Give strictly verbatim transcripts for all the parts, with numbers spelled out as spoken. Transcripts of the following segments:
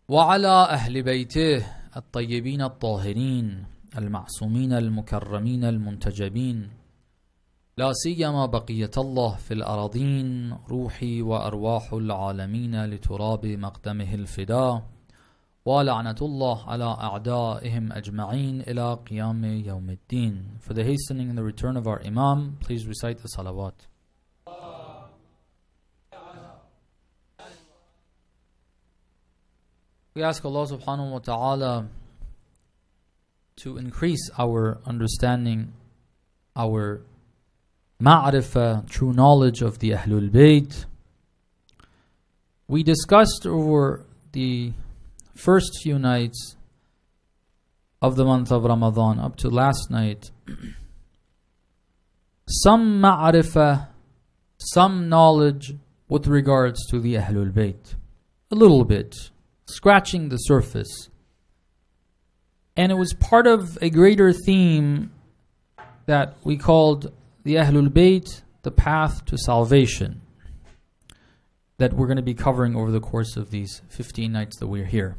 وعلى أهل بيته الطيبين الطاهرين المعصومين المكرمين المنتجبين لا سيما بقية الله في الأراضين روحي وأرواح العالمين لتراب مقدمه الفداء ولعنة الله على أعدائهم أجمعين إلى قيام يوم الدين. For the hastening and the return of our Imam, please recite the salawat. We ask Allah subhanahu wa ta'ala to increase our understanding, our ma'rifah, true knowledge of the Ahlul Bayt. We discussed over the first few nights of the month of Ramadan up to last night some ma'rifah, some knowledge with regards to the Ahlul Bayt. A little bit, scratching the surface. And it was part of a greater theme that we called the Ahlul Bayt, the path to salvation, that we're going to be covering over the course of these fifteen nights that we're here.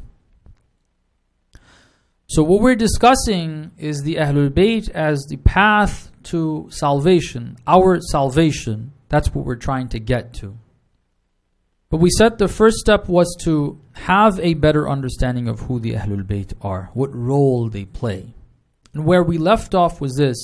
So what we're discussing is the Ahlul Bayt as the path to salvation, our salvation. That's what we're trying to get to. But we said the first step was to have a better understanding of who the Ahlul Bayt are, what role they play. And where we left off was this,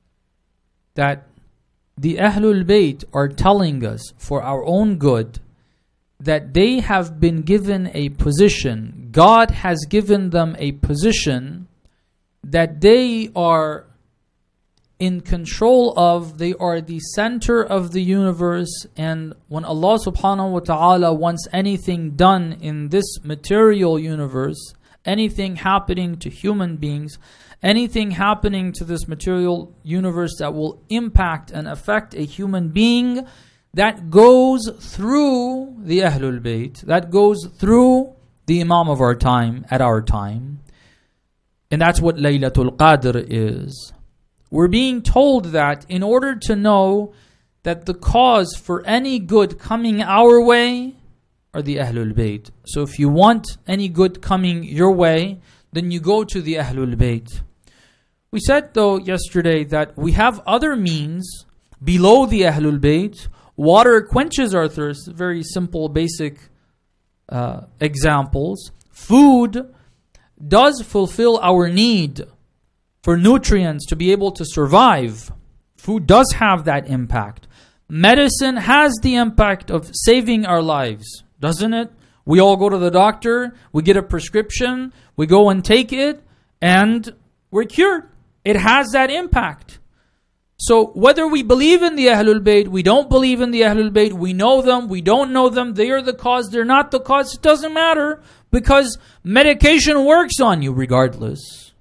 that the Ahlul Bayt are telling us for our own good that they have been given a position, God has given them a position that they are in control of. They are the center of the universe, and when Allah subhanahu wa ta'ala wants anything done in this material universe, anything happening to human beings, anything happening to this material universe that will impact and affect a human being, that goes through the Ahlul Bayt, that goes through the Imam of our time, at our time. And that's what Laylatul Qadr is. We're being told that in order to know that the cause for any good coming our way are the Ahlul Bayt. So if you want any good coming your way, then you go to the Ahlul Bayt. We said though yesterday that we have other means below the Ahlul Bayt. Water quenches our thirst. Very simple, basic uh, examples. Food does fulfill our need for nutrients to be able to survive. Food does have that impact. Medicine has the impact of saving our lives, doesn't it? We all go to the doctor, we get a prescription, we go and take it, and we're cured. It has that impact. So whether we believe in the Ahlul Bayt, we don't believe in the Ahlul Bayt, we know them, we don't know them, they are the cause, they're not the cause, it doesn't matter, because medication works on you regardless.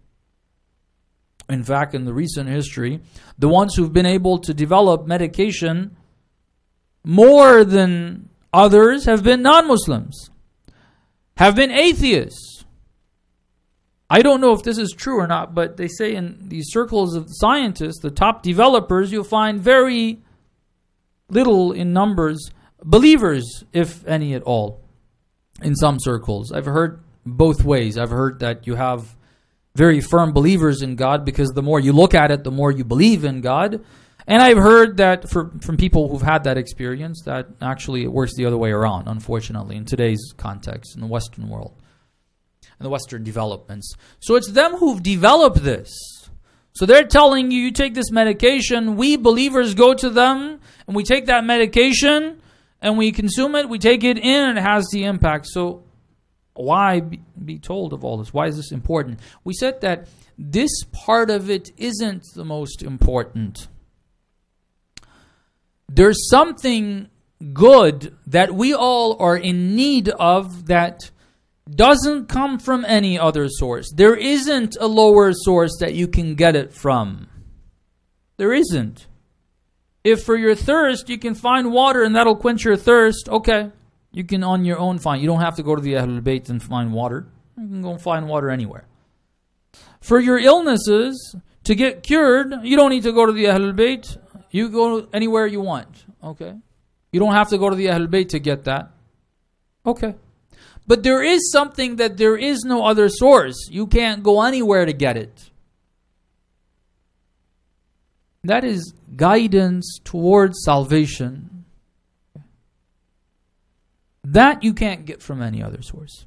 In fact, in the recent history, the ones who've been able to develop medication more than others have been non-Muslims, have been atheists. I don't know if this is true or not, but they say in these circles of scientists, the top developers, you'll find very little in numbers believers, if any at all, in some circles. I've heard both ways. I've heard that you have very firm believers in God because the more you look at it, the more you believe in God. And I've heard that for, from people who've had that experience that actually it works the other way around, unfortunately, in today's context, in the Western world, in the Western developments. So it's them who've developed this. So they're telling you, you take this medication, we believers go to them, and we take that medication, and we consume it, we take it in, and it has the impact. So why be told of all this? Why is this important? We said that this part of it isn't the most important. There's something good that we all are in need of that doesn't come from any other source. There isn't a lower source that you can get it from. There isn't. If for your thirst you can find water and that'll quench your thirst, okay. You can on your own find. You don't have to go to the Ahlul Bayt and find water. You can go find water anywhere. For your illnesses, to get cured, you don't need to go to the Ahlul Bayt. You go anywhere you want. Okay. You don't have to go to the Ahlul Bayt to get that. Okay. But there is something that there is no other source. You can't go anywhere to get it. That is guidance towards salvation. That you can't get from any other source.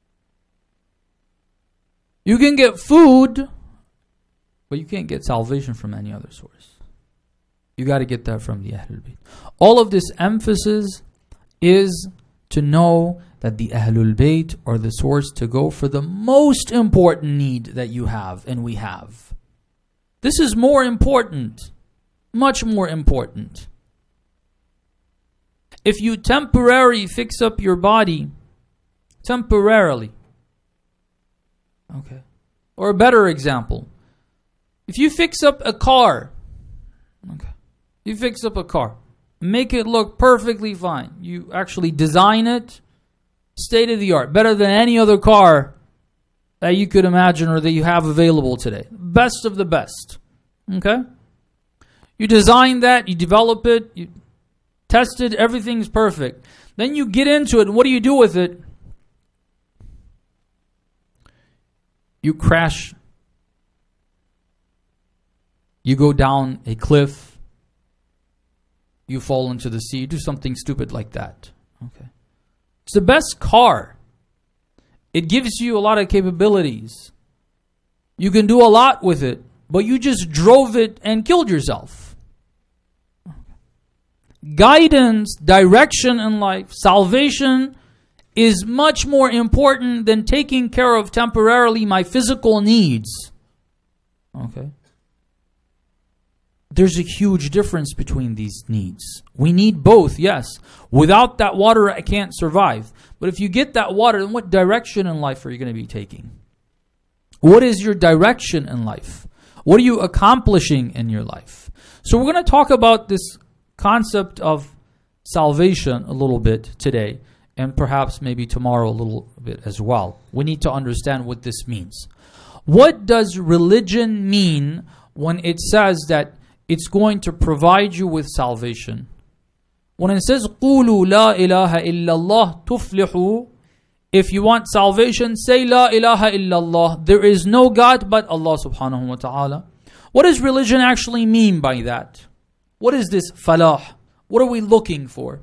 You can get food, but you can't get salvation from any other source. You got to get that from the Ahlul Bayt. All of this emphasis is to know that the Ahlul Bayt are the source to go for the most important need that you have and we have. This is more important, much more important. If you temporarily fix up your body, temporarily, okay, or a better example, if you fix up a car, okay, you fix up a car, make it look perfectly fine. You actually design it, state of the art, better than any other car that you could imagine or that you have available today. Best of the best. Okay? You design that, you develop it, you test it, everything's perfect. Then you get into it, and what do you do with it? You crash. You go down a cliff. You fall into the sea. You do something stupid like that. Okay. It's the best car. It gives you a lot of capabilities. You can do a lot with it, but you just drove it and killed yourself. Guidance, direction in life, salvation is much more important than taking care of temporarily my physical needs. Okay. There's a huge difference between these needs. We need both, yes. Without that water, I can't survive. But if you get that water, then what direction in life are you going to be taking? What is your direction in life? What are you accomplishing in your life? So we're going to talk about this concept of salvation a little bit today, and perhaps maybe tomorrow a little bit as well. We need to understand what this means. What does religion mean when it says that it's going to provide you with salvation? When it says قُولُوا لَا إِلَهَ إِلَّا اللَّهِ تُفْلِحُوا, if you want salvation, say La ilaha illallah. There is no God but Allah subhanahu wa ta'ala. What does religion actually mean by that? What is this falah? What are we looking for?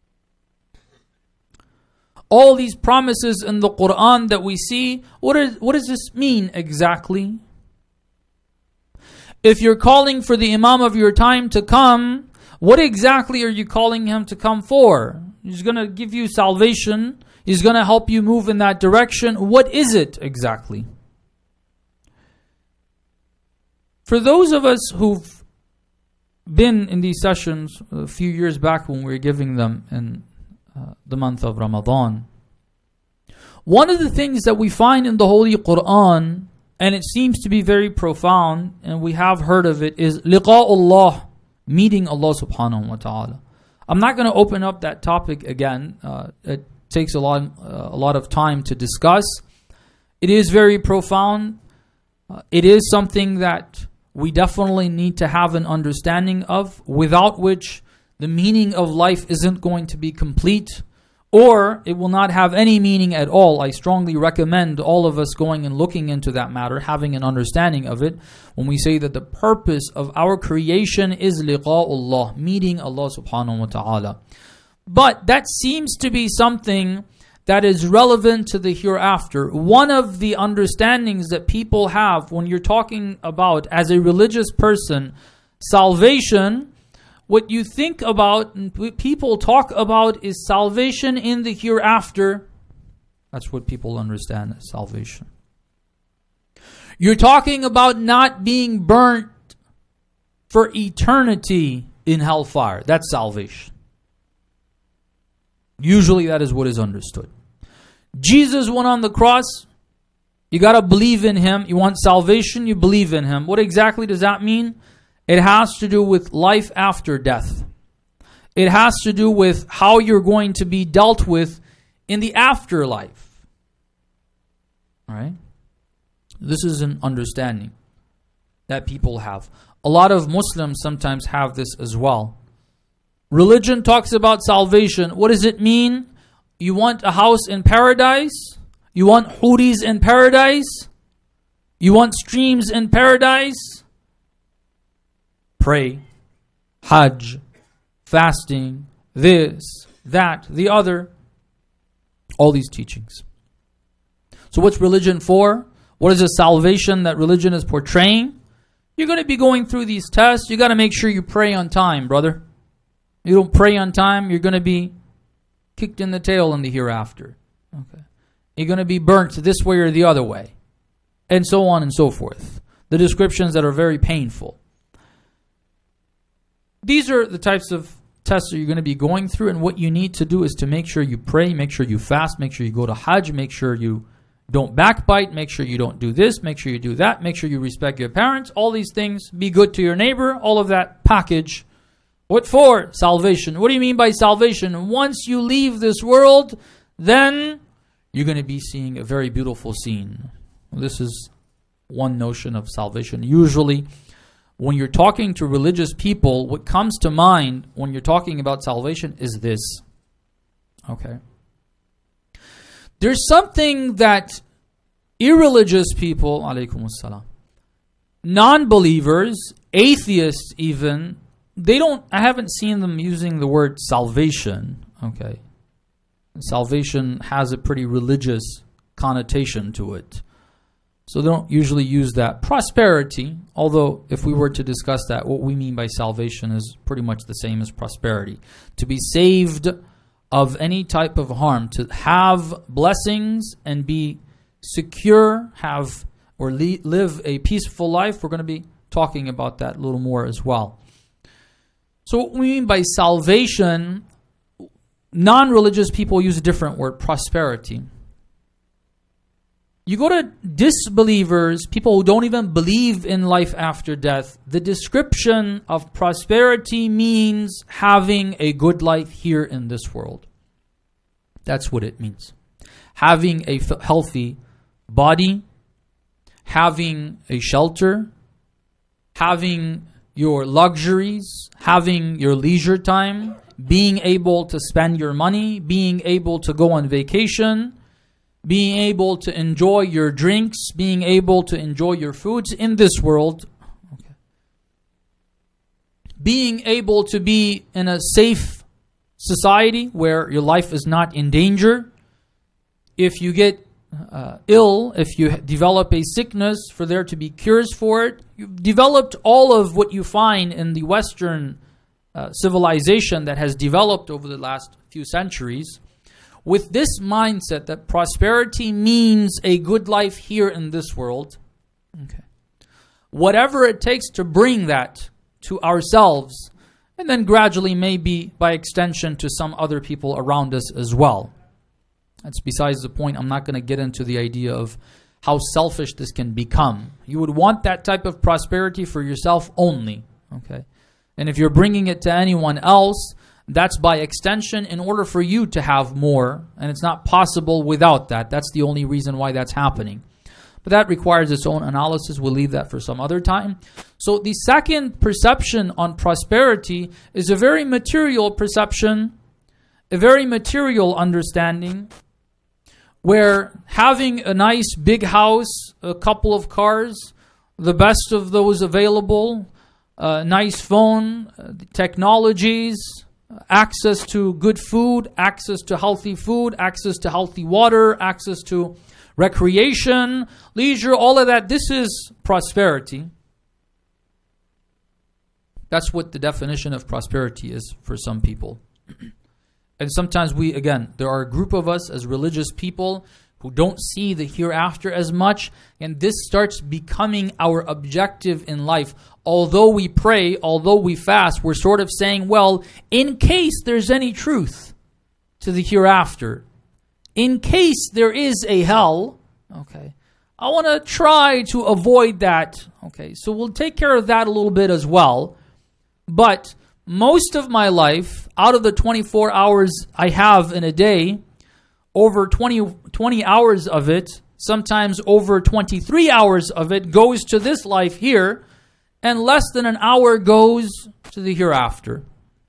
All these promises in the Quran that we see, what, is, what does this mean exactly? If you're calling for the Imam of your time to come, what exactly are you calling him to come for? He's going to give you salvation. He's going to help you move in that direction. What is it exactly? For those of us who've been in these sessions a few years back when we were giving them in uh, the month of Ramadan, one of the things that we find in the Holy Quran, and it seems to be very profound, and we have heard of it, is liqa'ullah, meeting Allah subhanahu wa ta'ala. I'm not going to open up that topic again. Uh, it takes a lot, uh, a lot of time to discuss. It is very profound. Uh, it is something that we definitely need to have an understanding of, without which the meaning of life isn't going to be complete, or it will not have any meaning at all. I strongly recommend all of us going and looking into that matter, having an understanding of it, when we say that the purpose of our creation is liqa'ullah, meeting Allah subhanahu wa ta'ala. But that seems to be something that is relevant to the hereafter. One of the understandings that people have when you're talking about, as a religious person, salvation, what you think about, and people talk about, is salvation in the hereafter. That's what people understand as salvation. You're talking about not being burnt for eternity in hellfire. That's salvation. Usually that is what is understood. Jesus went on the cross. You got to believe in him. You want salvation, you believe in him. What exactly does that mean? It has to do with life after death. It has to do with how you're going to be dealt with in the afterlife. All right? This is an understanding that people have. A lot of Muslims sometimes have this as well. Religion talks about salvation. What does it mean? You want a house in paradise? You want huris in paradise? You want streams in paradise? Pray, Hajj, fasting, this, that, the other. All these teachings. So what's religion for? What is the salvation that religion is portraying? You're going to be going through these tests. You got to make sure you pray on time, brother. You don't pray on time, you're going to be kicked in the tail in the hereafter. Okay. You're going to be burnt this way or the other way. And so on and so forth. The descriptions that are very painful. These are the types of tests that you're going to be going through, and what you need to do is to make sure you pray, make sure you fast, make sure you go to Hajj, make sure you don't backbite, make sure you don't do this, make sure you do that, make sure you respect your parents, all these things, be good to your neighbor, all of that package. What for? Salvation. What do you mean by salvation? Once you leave this world, then you're going to be seeing a very beautiful scene. This is one notion of salvation. Usually, when you're talking to religious people, what comes to mind when you're talking about salvation is this. Okay. There's something that irreligious people, alaykum assalam, non-believers, atheists even, they don't, I haven't seen them using the word salvation. Okay. Salvation has a pretty religious connotation to it. So they don't usually use that. Prosperity, although if we were to discuss that, what we mean by salvation is pretty much the same as prosperity. To be saved of any type of harm, to have blessings and be secure, have or li- live a peaceful life. We're going to be talking about that a little more as well. So what we mean by salvation, non-religious people use a different word, prosperity. You go to disbelievers, people who don't even believe in life after death, the description of prosperity means having a good life here in this world. That's what it means. Having a f- healthy body, having a shelter, having your luxuries, having your leisure time, being able to spend your money, being able to go on vacation, being able to enjoy your drinks, being able to enjoy your foods in this world. Okay. Being able to be in a safe society where your life is not in danger. If you get uh, ill, if you develop a sickness, for there to be cures for it. You've developed all of what you find in the Western uh, civilization that has developed over the last few centuries, with this mindset that prosperity means a good life here in this world. Okay. Whatever it takes to bring that to ourselves, and then gradually maybe by extension to some other people around us as well. That's besides the point. I'm not going to get into the idea of how selfish this can become. You would want that type of prosperity for yourself only. Okay. And if you're bringing it to anyone else, that's by extension in order for you to have more, and it's not possible without that. That's the only reason why that's happening. But that requires its own analysis. We'll leave that for some other time. So the second perception on prosperity is a very material perception, a very material understanding, where having a nice big house, a couple of cars, the best of those available, a nice phone, uh, technologies, access to good food, access to healthy food, access to healthy water, access to recreation, leisure, all of that. This is prosperity. That's what the definition of prosperity is for some people. And sometimes we, again, there are a group of us as religious people who don't see the hereafter as much, and this starts becoming our objective in life. Although we pray, although we fast, we're sort of saying, well, in case there's any truth to the hereafter, in case there is a hell, okay, I want to try to avoid that. Okay, so we'll take care of that a little bit as well. But most of my life, out of the twenty-four hours I have in a day, over twenty, twenty hours of it, sometimes over twenty-three hours of it goes to this life here, and less than an hour goes to the hereafter.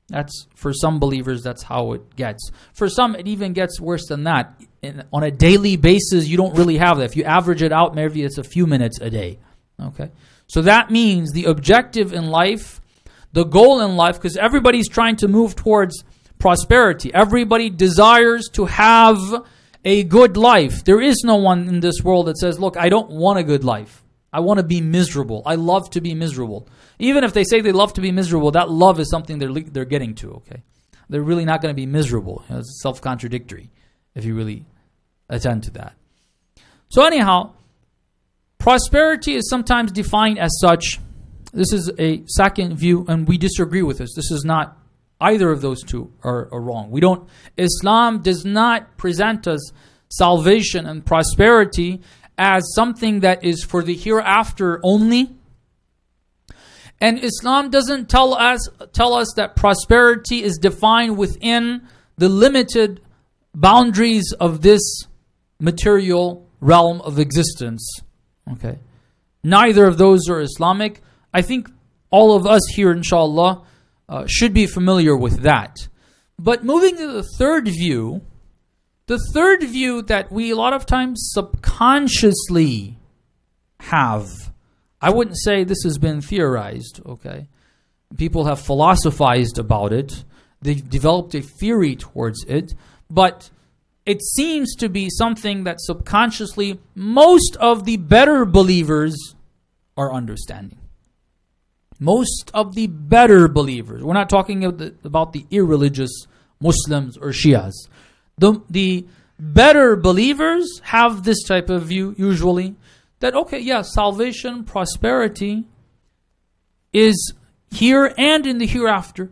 That's, for some believers, that's how it gets. For some, it even gets worse than that. In, on a daily basis, you don't really have that. If you average it out, maybe it's a few minutes a day. Okay? So that means the objective in life, the goal in life, because everybody's trying to move towards prosperity. Everybody desires to have a good life. There is no one in this world that says, look, I don't want a good life. I want to be miserable. I love to be miserable. Even if they say they love to be miserable, that love is something they're they're getting to, okay? They're really not going to be miserable. You know, it's self-contradictory if you really attend to that. So anyhow, prosperity is sometimes defined as such. This is a second view, and we disagree with this. This is not, either of those two are, are wrong. We don't, Islam does not present us salvation and prosperity as something that is for the hereafter only. And Islam doesn't tell us tell us that prosperity is defined within the limited boundaries of this material realm of existence. Okay. Neither of those are Islamic. I think all of us here, inshallah, uh, should be familiar with that. But moving to the third view, the third view that we a lot of times subconsciously have, I wouldn't say this has been theorized, okay? People have philosophized about it. They've developed a theory towards it. But it seems to be something that subconsciously most of the better believers are understanding. Most of the better believers. We're not talking about the irreligious Muslims or Shias. The, the better believers have this type of view usually. That, okay, yeah, salvation, prosperity is here and in the hereafter.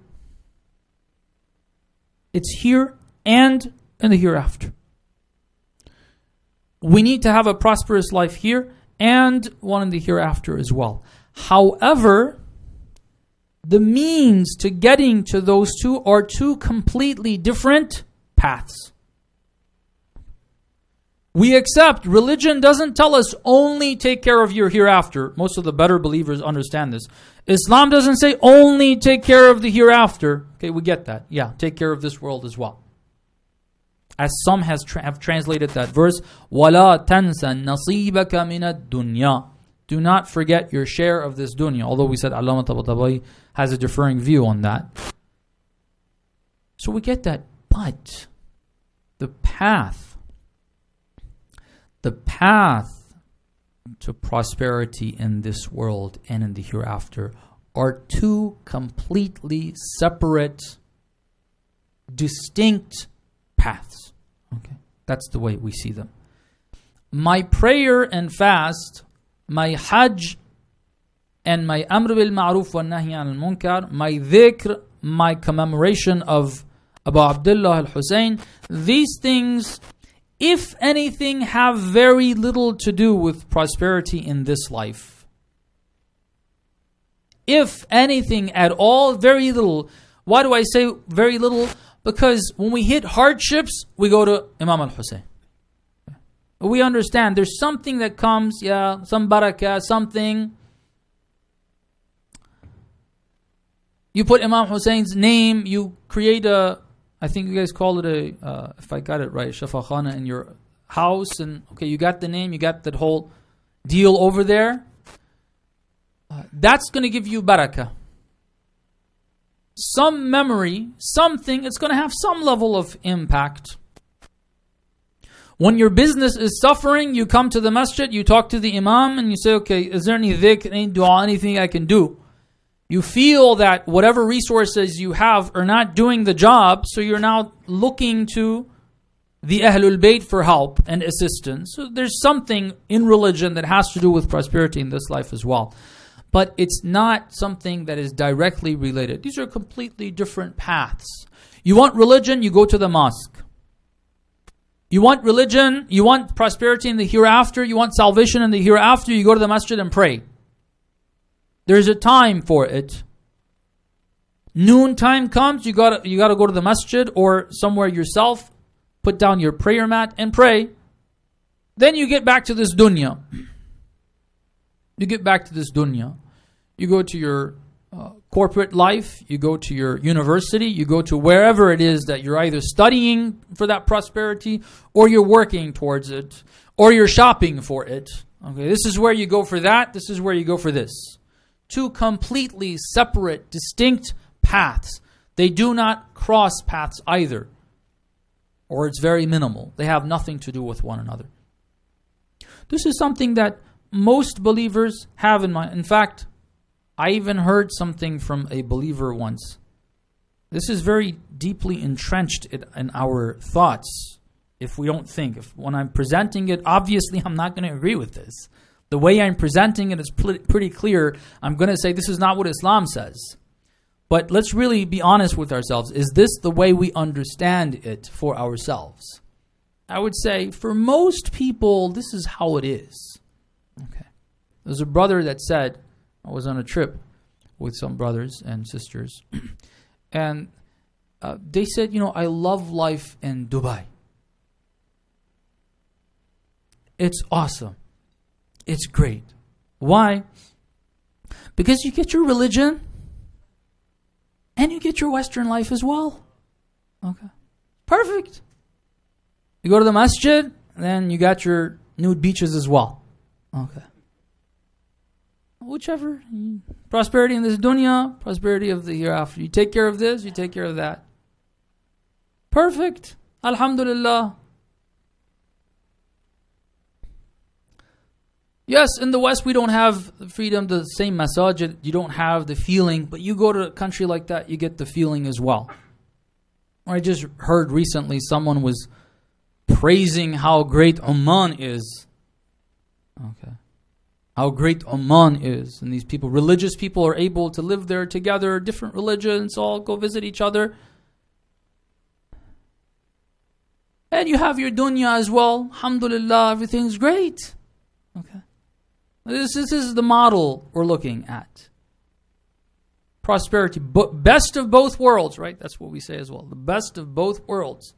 It's here and in the hereafter. We need to have a prosperous life here and one in the hereafter as well. However, the means to getting to those two are two completely different paths. We accept religion doesn't tell us only take care of your hereafter. Most of the better believers understand this. Islam doesn't say only take care of the hereafter. Okay, we get that. Yeah, take care of this world as well. As some has tra- have translated that verse, وَلَا تَنْسَ نَصِيبَكَ مِنَ الدُّنْيَا. Do not forget your share of this dunya. Although we said Allama Tabatabai has a differing view on that. So we get that. But the path The path to prosperity in this world and in the hereafter are two completely separate, distinct paths. Okay, that's the way we see them. My prayer and fast, my hajj, and my amr bil ma'ruf wa nahy al munkar, my dhikr, my commemoration of Abu Abdullah al-Hussein, these things, if anything, have very little to do with prosperity in this life. If anything at all, very little. Why do I say very little? Because when we hit hardships, we go to Imam al-Hussein. We understand there's something that comes, yeah, some barakah, something. You put Imam Hussein's name, you create a, I think you guys call it a, uh, if I got it right, Shafakhana in your house. And okay, you got the name, you got that whole deal over there. Uh, that's going to give you barakah. Some memory, something, it's going to have some level of impact. When your business is suffering, you come to the masjid, you talk to the imam, and you say, okay, is there any dhikr, any dua, anything I can do? You feel that whatever resources you have are not doing the job, so you're now looking to the Ahlul Bayt for help and assistance. So there's something in religion that has to do with prosperity in this life as well. But it's not something that is directly related. These are completely different paths. You want religion, you go to the mosque. You want religion, you want prosperity in the hereafter, you want salvation in the hereafter, you go to the masjid and pray. There's a time for it. Noon time comes, you got you got to go to the masjid or somewhere yourself, put down your prayer mat and pray. Then you get back to this dunya. You get back to this dunya. You go to your uh, corporate life, you go to your university, you go to wherever it is that you're either studying for that prosperity, or you're working towards it, or you're shopping for it. Okay, this is where you go for that, this is where you go for this. Two completely separate, distinct paths. They do not cross paths either, or it's very minimal. They have nothing to do with one another. This is something that most believers have in mind. In fact, I even heard something from a believer once. This is very deeply entrenched in, in our thoughts if we don't think. If when I'm presenting it, obviously I'm not going to agree with this. The way I'm presenting it is pl- pretty clear. I'm going to say this is not what Islam says. But let's really be honest with ourselves. Is this the way we understand it for ourselves? I would say for most people, this is how it is. Okay. There's a brother that said, I was on a trip with some brothers and sisters, and uh, they said, you know, I love life in Dubai. It's awesome. It's great. Why? Because you get your religion and you get your Western life as well. Okay. Perfect. You go to the masjid, then you got your nude beaches as well. Okay. Whichever. Prosperity in this dunya, prosperity of the hereafter. You take care of this, you take care of that. Perfect. Alhamdulillah. Yes, in the West we don't have the freedom, the same masajid. You don't have the feeling, but you go to a country like that, you get the feeling as well. I just heard recently someone was praising how great Oman is. Okay. How great Oman is. And these people, religious people, are able to live there together, different religions, all go visit each other. And you have your dunya as well. Alhamdulillah, everything's great. Okay. This, this is the model we're looking at. Prosperity. Bo- best of both worlds, right? That's what we say as well. The best of both worlds.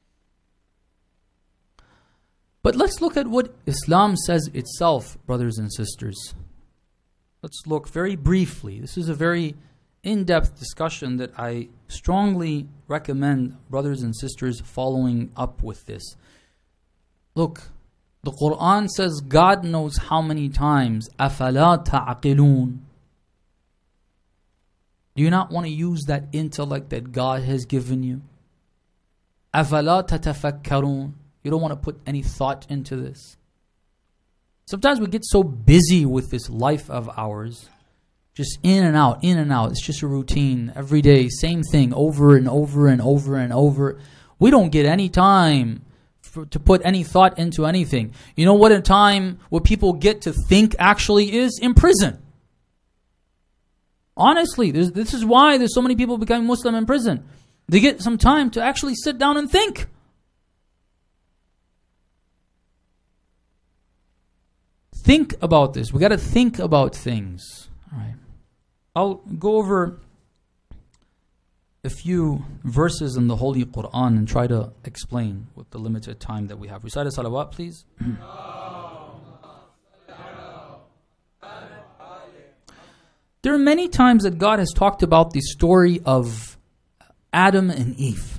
But let's look at what Islam says itself, brothers and sisters. Let's look very briefly. This is a very in-depth discussion that I strongly recommend brothers and sisters following up with this. Look, the Quran says God knows how many times. أَفَلَا تَعْقِلُونَ. Do you not want to use that intellect that God has given you? أَفَلَا تَتَفَكَّرُونَ. You don't want to put any thought into this. Sometimes we get so busy with this life of ours. Just in and out, in and out. It's just a routine. Every day, same thing, over and over and over and over. We don't get any time for, to put any thought into anything. You know what a time where people get to think actually is? In prison. Honestly, this is why there's so many people becoming Muslim in prison. They get some time to actually sit down and think. Think about this. We got to think about things. All right. I'll go over a few verses in the Holy Quran and try to explain with the limited time that we have. Recite a salawat, please. There are many times that God has talked about the story of Adam and Eve.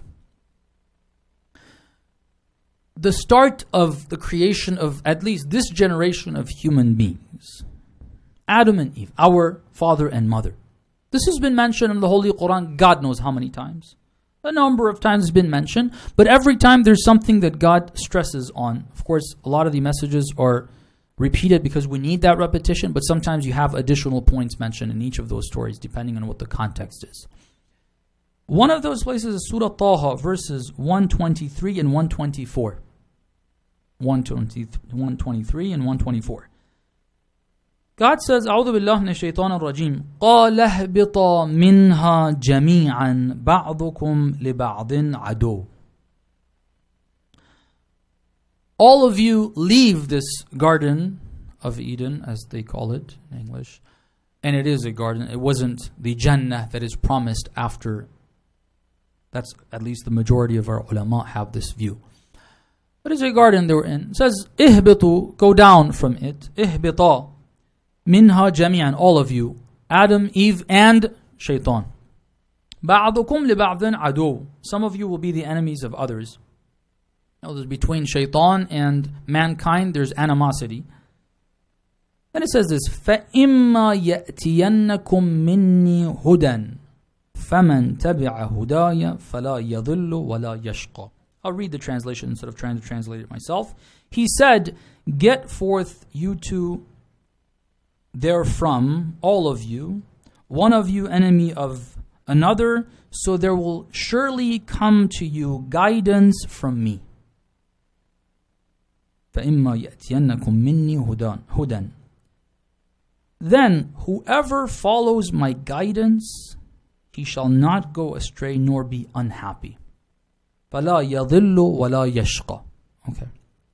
The start of the creation of at least this generation of human beings. Adam and Eve, our father and mother. This has been mentioned in the Holy Quran, God knows how many times. A number of times has been mentioned, but every time there's something that God stresses on. Of course, a lot of the messages are repeated because we need that repetition, but sometimes you have additional points mentioned in each of those stories, depending on what the context is. One of those places is Surah Taha, verses one twenty-three and one twenty-four. one twenty-three and one twenty-four. God says, أعوذ بالله من الشيطان الرجيم قال اهبطا منها جميعا بعضكم لبعض عدو. All of you leave this garden of Eden, as they call it in English. And it is a garden. It wasn't the Jannah that is promised after. That's at least the majority of our ulama have this view. But it's a garden they were in. It says, اهبطوا, go down from it. اهبطا. Minha jami'an, all of you. Adam, Eve, and Shaitan. بَعْضُكُمْ لِبَعْضٍ عَدُوٌ. Some of you will be the enemies of others. Now, there's between Shaitan and mankind, there's animosity. Then it says this, فَإِمَّا يَأْتِيَنَّكُمْ مِنِّي هُدًى فَمَنْ تَبِعَ هُدَايَ فَلَا يَضِلُّ وَلَا يَشْقَى. I'll read the translation instead of trying to translate it myself. He said, get forth you two therefrom, all of you, one of you enemy of another, so there will surely come to you guidance from me. فَإِمَّا يَأْتِيَنَّكُمْ مِنِّي هُدًى. Then whoever follows my guidance, he shall not go astray nor be unhappy. فَلَا يَضِلُّ وَلَا يَشْقَى. Okay.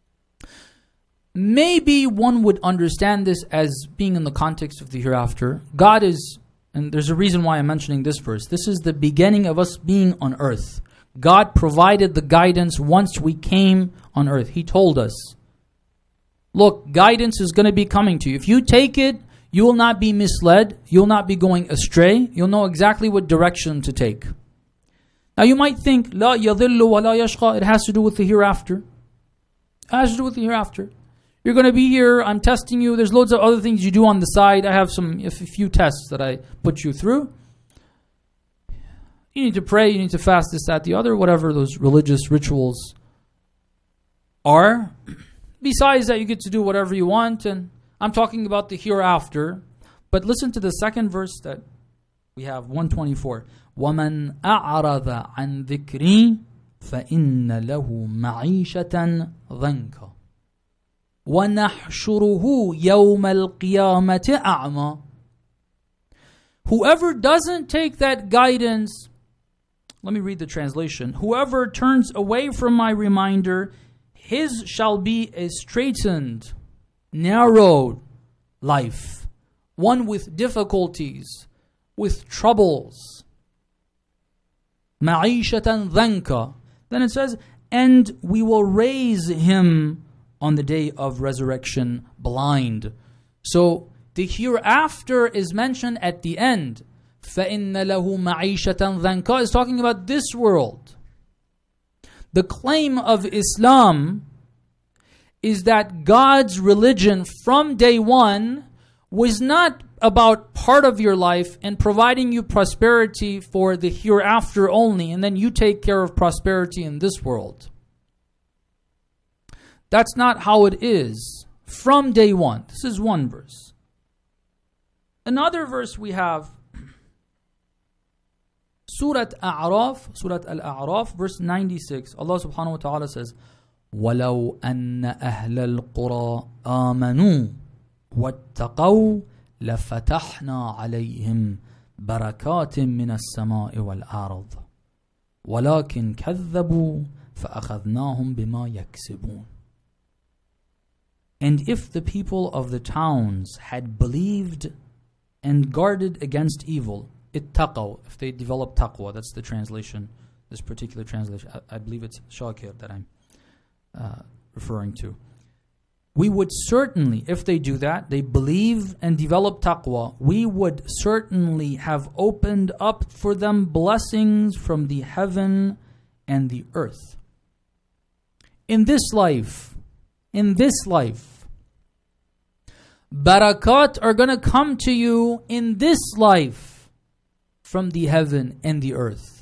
Maybe one would understand this as being in the context of the hereafter. God is, and there's a reason why I'm mentioning this verse. This is the beginning of us being on earth. God provided the guidance once we came on earth. He told us, look, guidance is going to be coming to you. If you take it, you will not be misled. You'll not be going astray. You'll know exactly what direction to take. Now you might think, La yadhillu wa la yashqa, it has to do with the hereafter. It has to do with the hereafter. You're going to be here, I'm testing you, there's loads of other things you do on the side. I have some, a few tests that I put you through. You need to pray, you need to fast, this, that, the other, whatever those religious rituals are. Besides that, you get to do whatever you want, and I'm talking about the hereafter. But listen to the second verse that we have, one twenty-four. وَمَنْ أَعْرَضَ عَنْ ذِكْرِي فَإِنَّ لَهُ مَعِيشَةً ضَنْكَ وَنَحْشُرُهُ يَوْمَ الْقِيَامَةِ أَعْمَى. Whoever doesn't take that guidance, let me read the translation. Whoever turns away from my reminder, his shall be a straitened, narrow life, one with difficulties, with troubles. مَعِيشَةً ضَنْكَ. Then it says, and we will raise him on the day of resurrection blind. So the hereafter is mentioned at the end. فَإِنَّ لَهُ مَعِيشَةً ضَنْكَ is talking about this world. The claim of Islam is that God's religion from day one was not about part of your life and providing you prosperity for the hereafter only, and then you take care of prosperity in this world. That's not how it is from day one. This is one verse. Another verse we have, Surah A'raf, Surah Al-A'raf, verse ninety-six. Allah subhanahu wa ta'ala says, وَلَوْ أَنَّ أَهْلَ الْقُرَىٰ آمَنُوا وَاتَّقَوْا لَفَتَحْنَا عَلَيْهِمْ بَرَكَاتٍ مِّنَ السَّمَاءِ وَالْأَرْضِ وَلَكِنْ كَذَّبُوا فَأَخَذْنَاهُمْ بِمَا يَكْسِبُونَ. And if the people of the towns had believed and guarded against evil, ittaqaw, if they develop taqwa, that's the translation, this particular translation. I, I believe it's Shakir that I'm uh, referring to. We would certainly, if they do that, they believe and develop taqwa, we would certainly have opened up for them blessings from the heaven and the earth. In this life, in this life, barakat are going to come to you in this life from the heaven and the earth.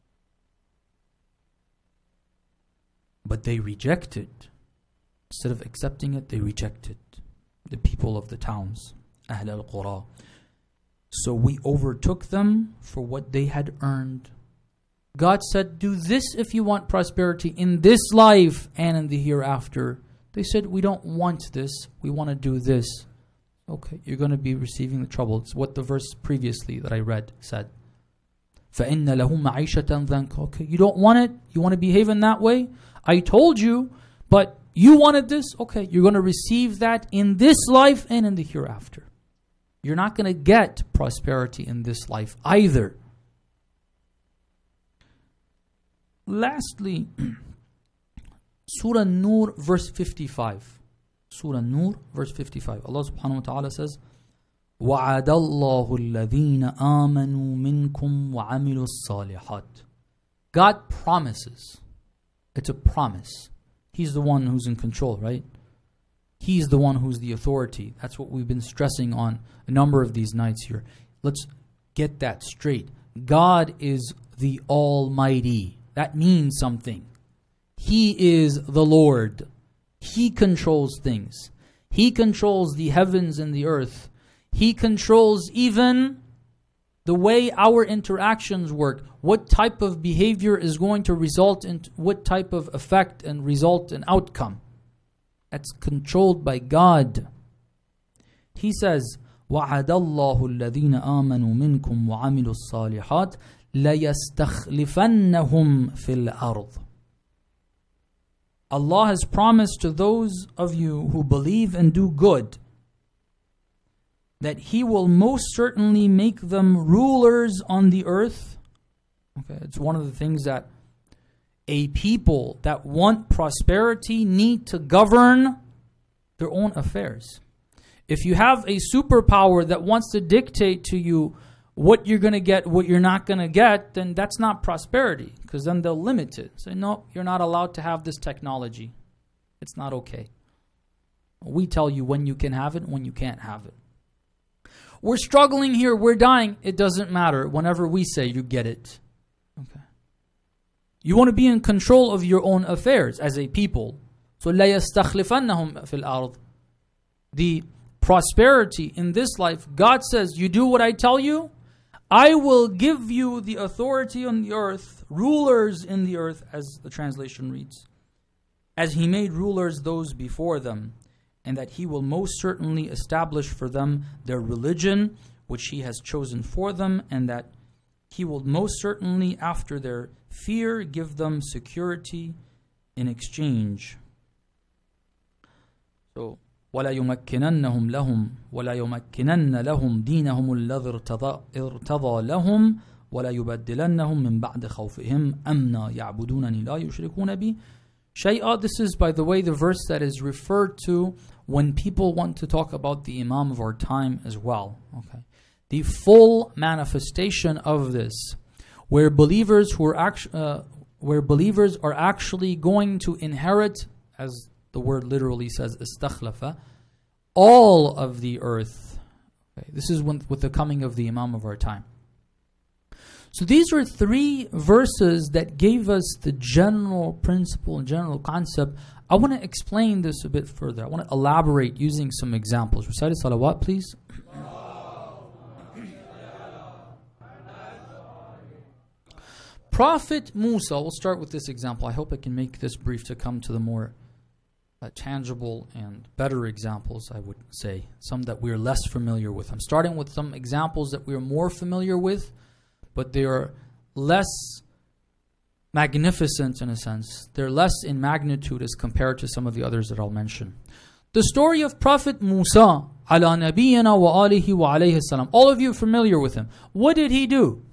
But they rejected. Instead of accepting it, they rejected. The people of the towns, Ahl al-Qura. So we overtook them for what they had earned. God said, do this if you want prosperity in this life and in the hereafter. They said, we don't want this, we want to do this. Okay, you're going to be receiving the trouble. It's what the verse previously that I read said. فَإِنَّ لَهُ مَعِيشَةً ضَنْكَ. Okay, you don't want it? You want to behave in that way? I told you, but you wanted this? Okay, you're going to receive that in this life and in the hereafter. You're not going to get prosperity in this life either. Lastly, Surah Nur, verse fifty-five. Surah Nur, verse fifty-five. Allah subhanahu wa ta'ala says, وَعَدَ اللَّهُ الَّذِينَ آمَنُوا مِنْكُمْ وَعَمِلُوا الصَّالِحَاتِ. God promises. It's a promise. He's the one who's in control, right? He's the one who's the authority. That's what we've been stressing on a number of these nights here. Let's get that straight. God is the Almighty. That means something. He is the Lord. He controls things. He controls the heavens and the earth. He controls even the way our interactions work. What type of behavior is going to result in what type of effect and result in outcome. That's controlled by God. He says, وَعَدَ اللَّهُ الَّذِينَ آمَنُوا مِنْكُمْ وَعَمِلُوا الصَّالِحَاتِ لَيَسْتَخْلِفَنَّهُمْ فِي الْأَرْضِ. Allah has promised to those of you who believe and do good that He will most certainly make them rulers on the earth. Okay, it's one of the things that a people that want prosperity need to govern their own affairs. If you have a superpower that wants to dictate to you what you're going to get, what you're not going to get, then that's not prosperity, because then they'll limit it. Say, no, you're not allowed to have this technology. It's not okay. We tell you when you can have it and when you can't have it. We're struggling here, we're dying. It doesn't matter. Whenever we say, you get it. Okay. You want to be in control of your own affairs as a people. So لَا يَسْتَخْلِفَنَّهُمْ فِي الْأَرْضِ. The prosperity in this life, God says, you do what I tell you, I will give you the authority on the earth, rulers in the earth, as the translation reads, as He made rulers those before them, and that He will most certainly establish for them their religion, which He has chosen for them, and that He will most certainly, after their fear, give them security in exchange. So, وَلَا يُمَكِّنَنَّهُمْ لَهُمْ وَلَا يُمَكِّنَنَّ لَهُمْ دِينَهُمُ الَّذِي ارْتَضَى لَهُمْ وَلَا يُبَدِّلَنَّهُمْ مِنْ بَعْدِ خَوْفِهِمْ أَمْنًا يَعْبُدُونَنِي لَا يُشْرِكُونَ بِي شَيْئًا. This is, by the way, the verse that is referred to when people want to talk about the Imam of our time as well. Okay, the full manifestation of this, where believers who are act- uh, where believers are actually going to inherit, as the word literally says, istakhlafa, all of the earth. Okay, this is when, with the coming of the Imam of our time. So these are three verses that gave us the general principle and general concept. I want to explain this a bit further. I want to elaborate using some examples. Recite salawat, please. Prophet Musa, we'll start with this example. I hope I can make this brief to come to the more uh, tangible and better examples, I would say. Some that we're less familiar with. I'm starting with some examples that we're more familiar with, but they are less magnificent in a sense. They're less in magnitude as compared to some of the others that I'll mention. The story of Prophet Musa, ala nabiyyina wa alihi wa alayhi salam. All of you are familiar with him. What did he do?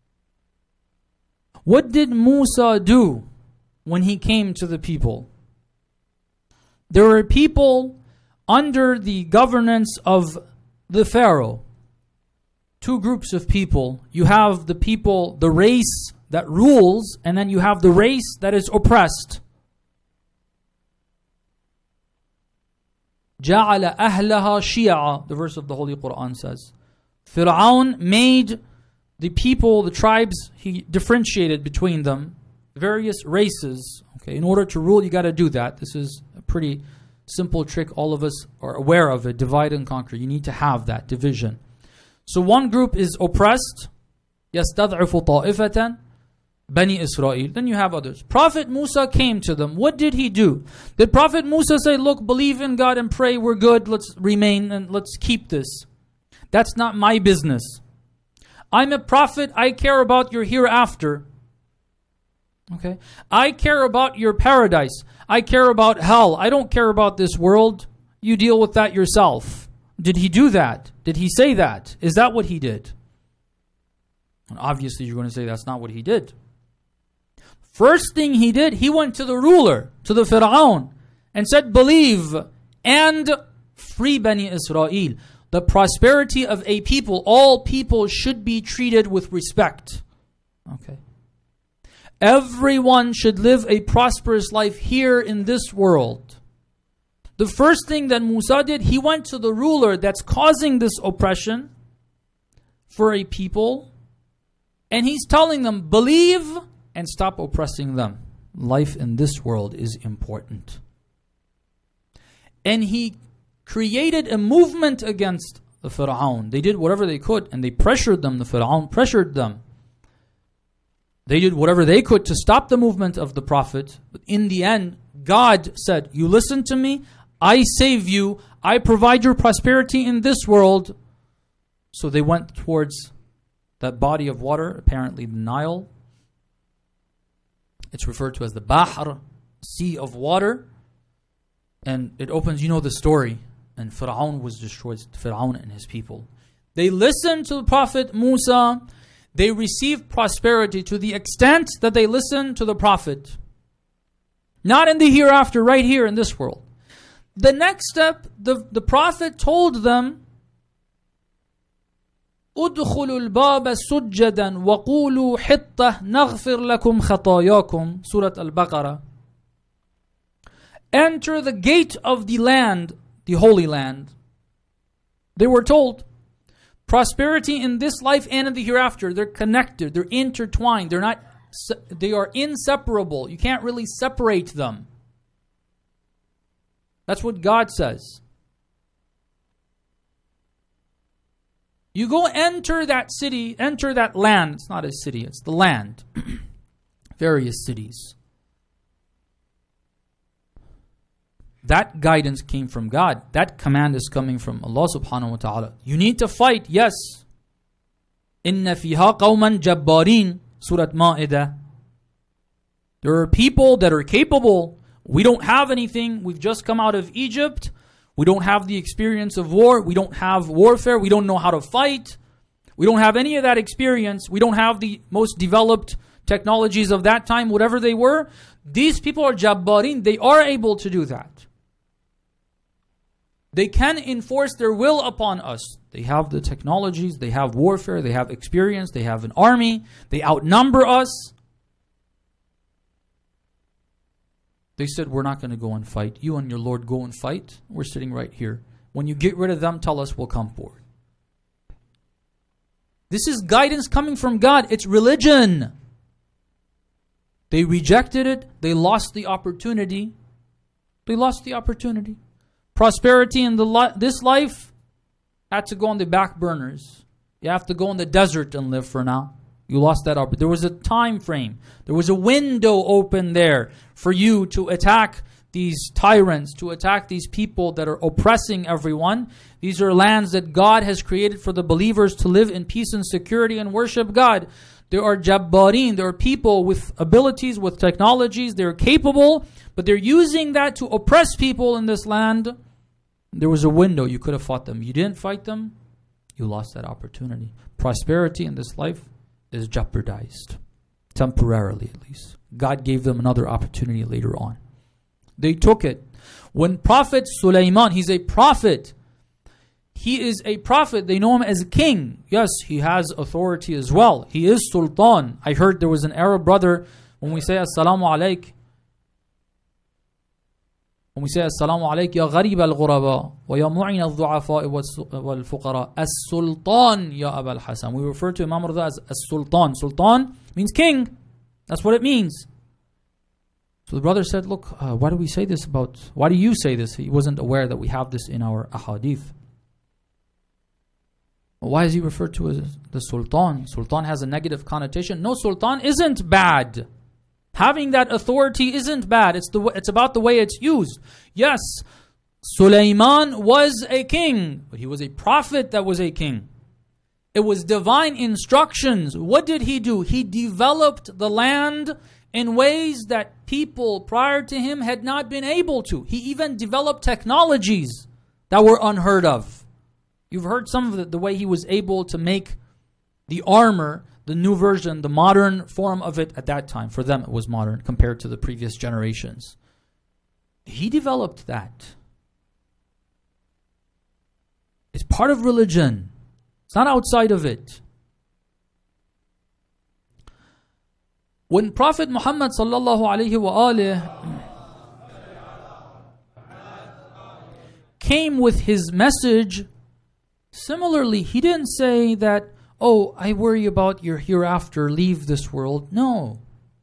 What did Musa do when he came to the people? There were people under the governance of the Pharaoh. Two groups of people. You have the people, the race that rules, and then you have the race that is oppressed. جَعَلَ أَهْلَهَا شِيَعًا, the verse of the Holy Quran says. Fir'aun made the people, the tribes, he differentiated between them, various races. Okay, in order to rule, you got to do that. This is a pretty simple trick. All of us are aware of it. Divide and conquer. You need to have that division. So one group is oppressed. يَسْتَضْعِفُ طَائِفَةً Bani Israel. Then you have others. Prophet Musa came to them. What did he do? Did Prophet Musa say, look, believe in God and pray, we're good, let's remain and let's keep this? That's not my business. I'm a prophet, I care about your hereafter. Okay? I care about your paradise. I care about hell. I don't care about this world. You deal with that yourself. Did he do that? Did he say that? Is that what he did? And obviously you're going to say that's not what he did. First thing he did, he went to the ruler, to the Fir'aun, and said, believe and free Bani Israel. the prosperity of a people. All people should be treated with respect. Okay. Everyone should live a prosperous life here in this world. The first thing that Musa did, he went to the ruler that's causing this oppression for a people, and he's telling them, believe and stop oppressing them. Life in this world is important. And he created a movement against the Fir'aun. They did whatever they could, and they pressured them. The Fir'aun pressured them. They did whatever they could to stop the movement of the Prophet. But in the end, God said, you listen to me, I save you, I provide your prosperity in this world. So they went towards that body of water, apparently the Nile. It's referred to as the Bahr, sea of water. And it opens, you know the story. And Fir'aun was destroyed, Fir'aun and his people. They listened to the Prophet Musa. They received prosperity to the extent that they listened to the Prophet. Not in the hereafter, right here in this world. The next step, the, the Prophet told them, أُدْخُلُوا الْبَابَ سُجَّدًا وَقُولُوا حِطَّةً نَغْفِرْ لَكُمْ خَطَايَاكُمْ Surah Al-Baqarah. Enter the gate of the land, the Holy Land. They were told, prosperity in this life and in the hereafter, they're connected, they're intertwined, they're not, they are inseparable. You can't really separate them. That's what God says. You go enter that city, enter that land. It's not a city, it's the land. Various cities. That guidance came from God. That command is coming from Allah subhanahu wa ta'ala. You need to fight, yes. إِنَّ فِيهَا قَوْمًا جَبَّارِينَ Surah Ma'idah. There are people that are capable. We don't have anything. We've just come out of Egypt. We don't have the experience of war. We don't have warfare. We don't know how to fight. We don't have any of that experience. We don't have the most developed technologies of that time, whatever they were. These people are Jabbarin. They are able to do that. They can enforce their will upon us. They have the technologies, they have warfare, they have experience, they have an army, they outnumber us. They said, we're not going to go and fight. You and your Lord go and fight. We're sitting right here. When you get rid of them, tell us, we'll come forward. This is guidance coming from God. It's religion. They rejected it. They lost the opportunity. They lost the opportunity. Prosperity in the li- this life had to go on the back burners. You have to go in the desert and live for now. You lost that opportunity. There was a time frame. There was a window open there for you to attack these tyrants, to attack these people that are oppressing everyone. These are lands that God has created for the believers to live in peace and security and worship God. There are Jabbarin. There are people with abilities, with technologies. They're capable, but they're using that to oppress people in this land. There was a window. You could have fought them. You didn't fight them. You lost that opportunity. Prosperity in this life is jeopardized. Temporarily, at least. God gave them another opportunity later on. They took it. When Prophet Sulaiman, he's a prophet. He is a prophet. They know him as a king. Yes, he has authority as well. He is Sultan. I heard there was an Arab brother, when we say Assalamu alayk, when we say Assalamu alayk, Ya gharib al-ghuraba, wa ya mu'in al-du'afa wal-fuqara, As-Sultan, Ya Abul Hasan. We refer to Imam Rida as As-Sultan. Sultan means king. That's what it means. So the brother said, look, uh, why do we say this about, why do you say this? He wasn't aware that we have this in our ahadith. Why is he referred to as the Sultan? Sultan has a negative connotation. No, Sultan isn't bad. Having that authority isn't bad. It's the it's about the way it's used. Yes, Sulaiman was a king, but he was a prophet that was a king. It was divine instructions. What did he do? He developed the land in ways that people prior to him had not been able to. He even developed technologies that were unheard of. You've heard some of the, the way he was able to make the armor, the new version, the modern form of it at that time. For them it was modern compared to the previous generations. He developed that. It's part of religion. It's not outside of it. When Prophet Muhammad sallallahu alaihi wasallam came with his message, similarly, he didn't say that, oh, I worry about your hereafter, leave this world. No.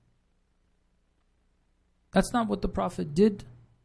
That's not what the Prophet did.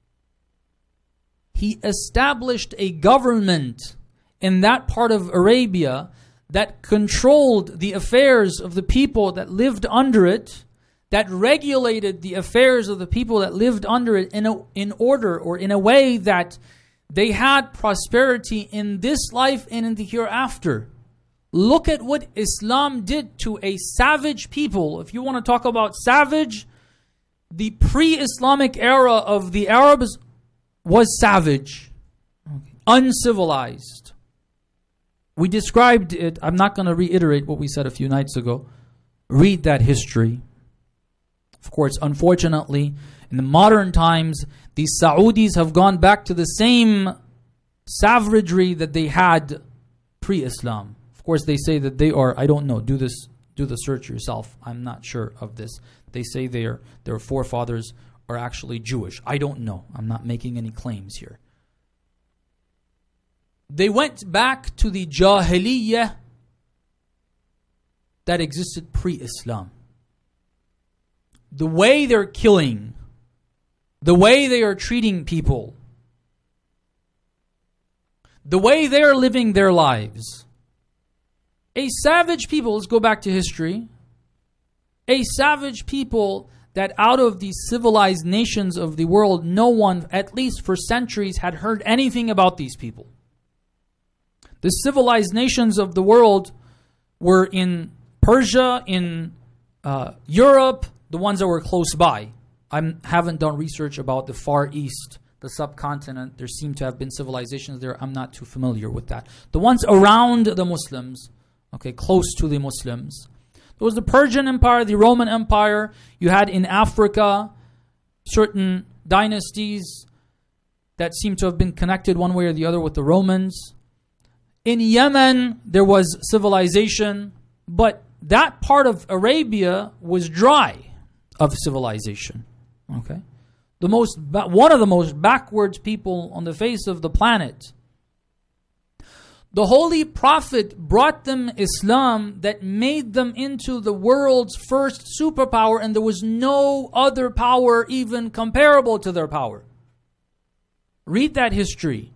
He established a government in that part of Arabia that controlled the affairs of the people that lived under it, that regulated the affairs of the people that lived under it in a, in order or in a way that they had prosperity in this life and in the hereafter. Look at what Islam did to a savage people. If you want to talk about savage, the pre-Islamic era of the Arabs was savage, uncivilized. We described it. I'm not going to reiterate what we said a few nights ago. Read that history. Of course, unfortunately, in the modern times, the Saudis have gone back to the same savagery that they had pre-Islam. Of course, they say that they are, I don't know, do this, do the search yourself. I'm not sure of this. They say their their forefathers are actually Jewish. I don't know. I'm not making any claims here. They went back to the Jahiliyyah that existed pre-Islam. The way they're killing, the way they are treating people, the way they are living their lives. A savage people, let's go back to history, a savage people that out of the civilized nations of the world, no one, at least for centuries, had heard anything about these people. The civilized nations of the world were in Persia, in uh, Europe, the ones that were close by. I haven't done research about the Far East, the subcontinent. There seem to have been civilizations there. I'm not too familiar with that. The ones around the Muslims, okay, close to the Muslims. There was the Persian Empire, the Roman Empire. You had in Africa certain dynasties that seem to have been connected one way or the other with the Romans. In Yemen, there was civilization, but that part of Arabia was dry of civilization. Okay, the most one of the most backwards people on the face of the planet. The Holy Prophet brought them Islam that made them into the world's first superpower, and there was no other power even comparable to their power. Read that history.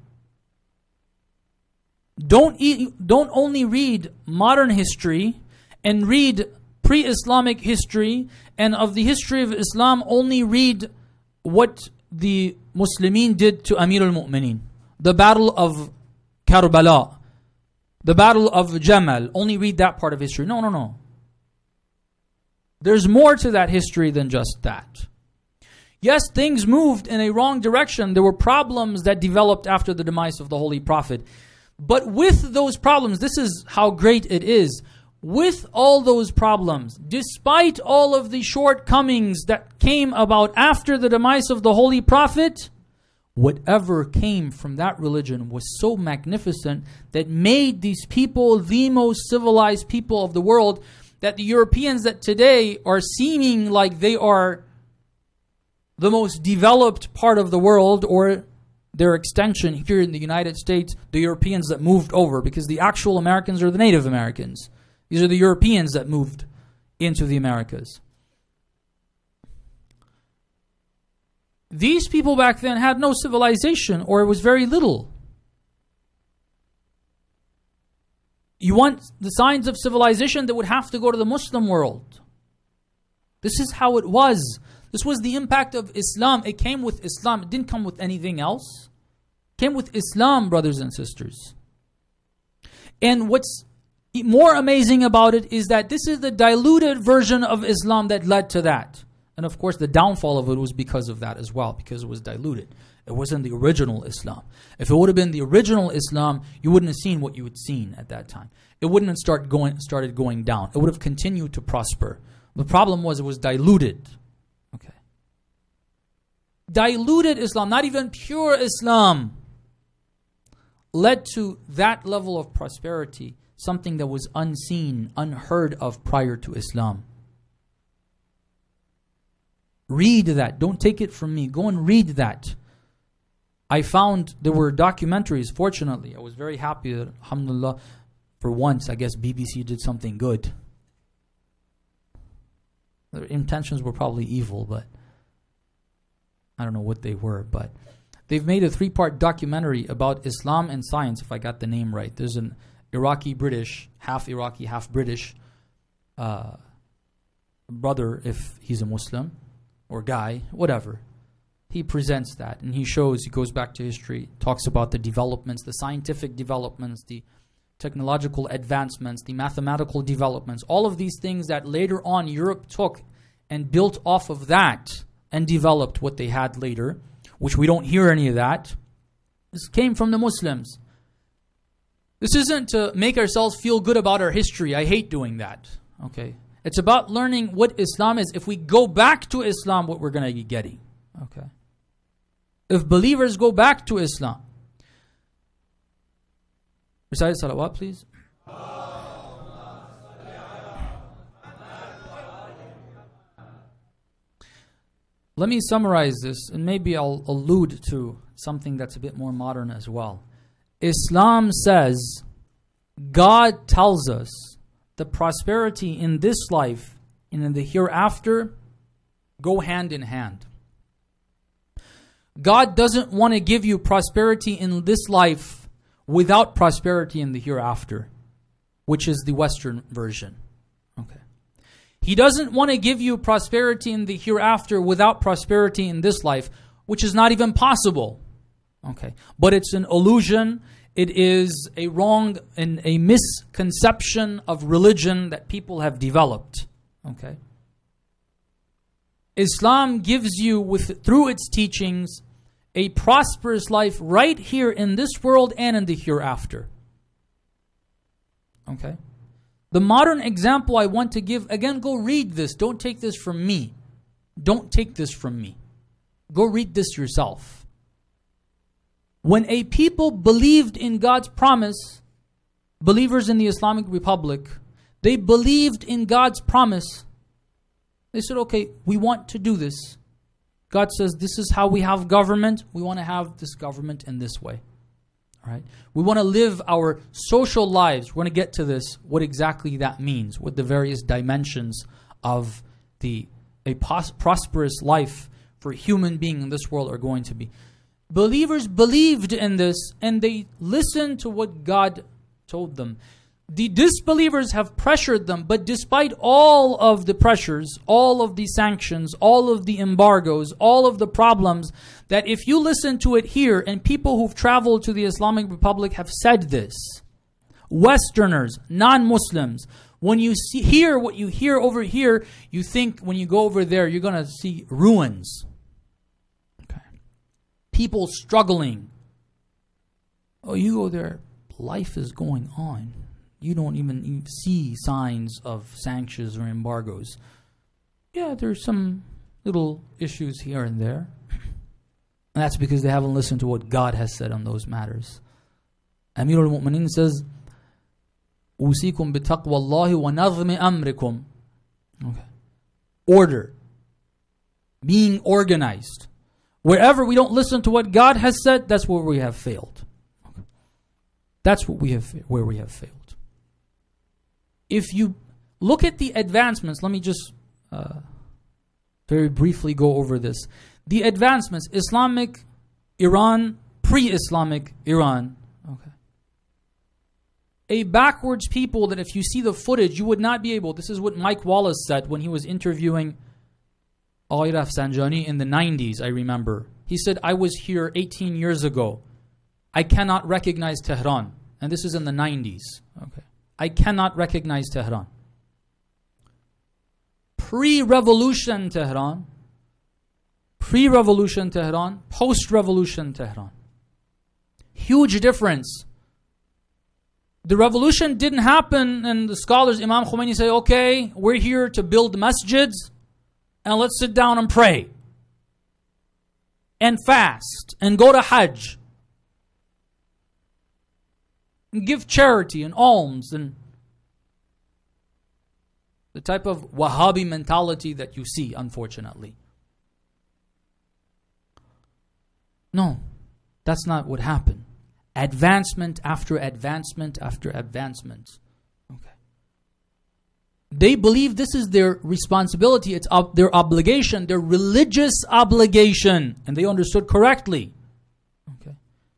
Don't e- don't only read modern history and read pre-Islamic history, and of the history of Islam only read what the Muslimin did to Amir al-Mu'mineen. The battle of Karbala, the battle of Jamal. Only read that part of history. No, no, no. There's more to that history than just that. Yes, things moved in a wrong direction. There were problems that developed after the demise of the Holy Prophet. But with those problems, this is how great it is. With all those problems, despite all of the shortcomings that came about after the demise of the Holy Prophet, whatever came from that religion was so magnificent that made these people the most civilized people of the world, that the Europeans that today are seeming like they are the most developed part of the world, or their extension here in the United States, the Europeans that moved over, because the actual Americans are the Native Americans. These are the Europeans that moved into the Americas. These people back then had no civilization, or it was very little. You want the signs of civilization, that would have to go to the Muslim world. This is how it was. This was the impact of Islam. It came with Islam. It didn't come with anything else. It came with Islam, brothers and sisters. And what's more amazing about it is that this is the diluted version of Islam that led to that. And of course, the downfall of it was because of that as well, because it was diluted. It wasn't the original Islam. If it would have been the original Islam, you wouldn't have seen what you had seen at that time. It wouldn't have start going, started going down. It would have continued to prosper. The problem was it was diluted. Okay. Diluted Islam, not even pure Islam. led to that level of prosperity, something that was unseen, unheard of prior to Islam. Read that. Don't take it from me. Go and read that. I found there were documentaries, fortunately. I was very happy that, alhamdulillah, for once, I guess B B C did something good. Their intentions were probably evil, but I don't know what they were. But they've made a three-part documentary about Islam and science, if I got the name right. There's an Iraqi-British, half Iraqi, half British uh, brother, if he's a Muslim, or guy, whatever. He presents that, and he shows, he goes back to history, talks about the developments, the scientific developments, the technological advancements, the mathematical developments, all of these things that later on Europe took and built off of that and developed what they had later, which we don't hear any of that. This came from the Muslims. This isn't to make ourselves feel good about our history. I hate doing that. Okay. It's about learning what Islam is. If we go back to Islam, what we're going to be getting. Okay. If believers go back to Islam. Recite salawat, please. Let me summarize this, and maybe I'll allude to something that's a bit more modern as well. Islam says, God tells us the prosperity in this life and in the hereafter go hand in hand. God doesn't want to give you prosperity in this life without prosperity in the hereafter, which is the Western version. Okay. He doesn't want to give you prosperity in the hereafter without prosperity in this life, which is not even possible. Okay. But it's an illusion. It is a wrong and a misconception of religion that people have developed. Okay. Islam gives you, with through its teachings, a prosperous life right here in this world and in the hereafter. Okay? The modern example I want to give, again, go read this. Don't take this from me. Don't take this from me. Go read this yourself. When a people believed in God's promise, believers in the Islamic Republic, they believed in God's promise. They said, okay, we want to do this. God says, this is how we have government. We want to have this government in this way. All right? We want to live our social lives. We want to get to this, what exactly that means, what the various dimensions of the a pos- prosperous life for a human being in this world are going to be. Believers believed in this, and they listened to what God told them. The disbelievers have pressured them, but despite all of the pressures, all of the sanctions, all of the embargoes, all of the problems, that if you listen to it here, and people who've traveled to the Islamic Republic have said this, Westerners, non-Muslims, when you see, hear what you hear over here, you think when you go over there, you're going to see ruins. Okay. People struggling. Oh, you go there, life is going on. You don't even see signs of sanctions or embargoes. Yeah, there's some little issues here and there. And that's because they haven't listened to what God has said on those matters. Amir al-Mu'mineen says, "Usikum bitaqwa Allahi wa nazmi amrikum." Okay. Order. Being organized. Wherever we don't listen to what God has said, that's where we have failed. Okay. That's what we have, where we have failed. If you look at the advancements, let me just uh, very briefly go over this. The advancements, Islamic Iran, pre-Islamic Iran. Okay. A backwards people that if you see the footage, you would not be able. This is what Mike Wallace said when he was interviewing Agha Rafsanjani in the nineties, I remember. He said, I was here eighteen years ago. I cannot recognize Tehran. And this is in the nineties. Okay. I cannot recognize Tehran. Pre-revolution Tehran, pre-revolution Tehran, post-revolution Tehran. Huge difference. The revolution didn't happen and the scholars, Imam Khomeini say, okay, we're here to build masjids and let's sit down and pray and fast and go to Hajj. and give charity and alms and the type of Wahhabi mentality that you see, unfortunately. No, that's not what happened. Advancement after advancement after advancement. Okay. They believe this is their responsibility, it's ob- their obligation, their religious obligation, and they understood correctly. Okay.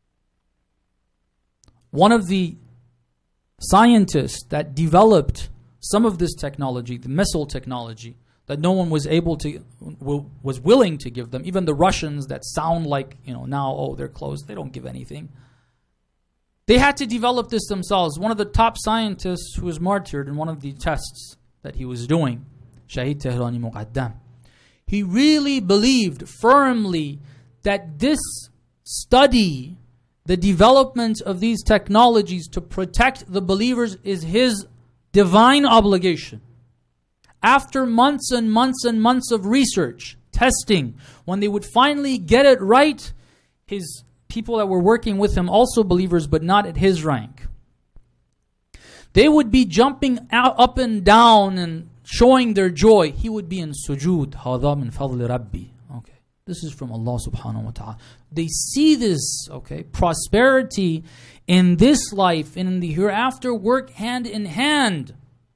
One of the scientists that developed some of this technology, the missile technology, that no one was able to, was willing to give them. Even the Russians that sound like, you know, now, oh, they're closed, they don't give anything. They had to develop this themselves. One of the top scientists who was martyred in one of the tests that he was doing, Shahid Tehrani Muqaddam, he really believed firmly that this study, the development of these technologies to protect the believers, is his divine obligation. After months and months and months of research, testing, when they would finally get it right, his people that were working with him, also believers, but not at his rank, they would be jumping out, up and down and showing their joy. He would be in sujood. هَذَا مِنْ فَضْلِ رَبِّي. Okay, this is from Allah subhanahu wa ta'ala. They see this, okay, prosperity in this life and in the hereafter work hand in hand.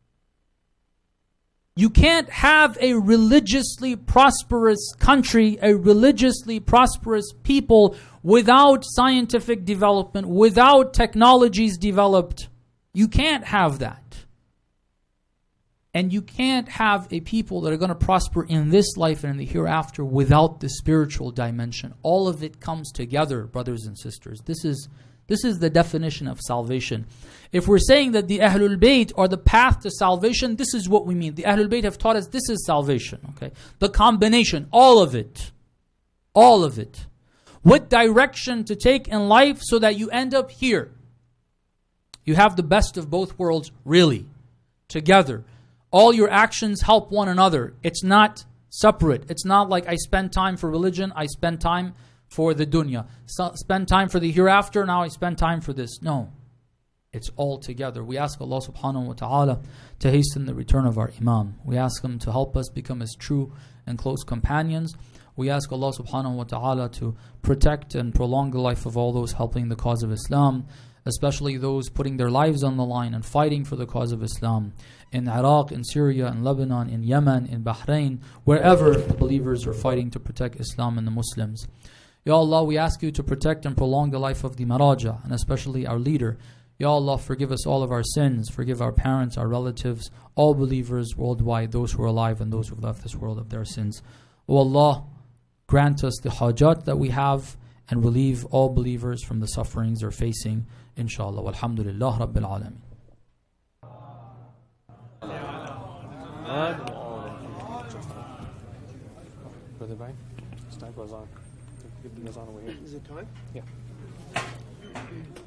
You can't have a religiously prosperous country, a religiously prosperous people without scientific development, without technologies developed. You can't have that. And you can't have a people that are going to prosper in this life and in the hereafter without the spiritual dimension. All of it comes together, brothers and sisters. This is This is the definition of salvation. If we're saying that the Ahlul Bayt are the path to salvation, this is what we mean. The Ahlul Bayt have taught us this is salvation. Okay, the combination, all of it. All of it. What direction to take in life so that you end up here. You have the best of both worlds, really, together. All your actions help one another. It's not separate. It's not like I spend time for religion, I spend time for the dunya. So spend time for the hereafter, now I spend time for this. No. It's all together. We ask Allah subhanahu wa ta'ala to hasten the return of our Imam. We ask Him to help us become His true and close companions. We ask Allah subhanahu wa ta'ala to protect and prolong the life of all those helping the cause of Islam, especially those putting their lives on the line and fighting for the cause of Islam. In Iraq, in Syria, in Lebanon, in Yemen, in Bahrain, wherever the believers are fighting to protect Islam and the Muslims. Ya Allah, we ask you to protect and prolong the life of the Maraja, and especially our leader. Ya Allah, forgive us all of our sins, forgive our parents, our relatives, all believers worldwide, those who are alive and those who have left this world of their sins. O Allah, grant us the hajat that we have and relieve all believers from the sufferings they're facing, inshallah. Walhamdulillah Rabbil Alameen. Brother Brian, this time goes on. Give the azan away here. Is it time? Yeah.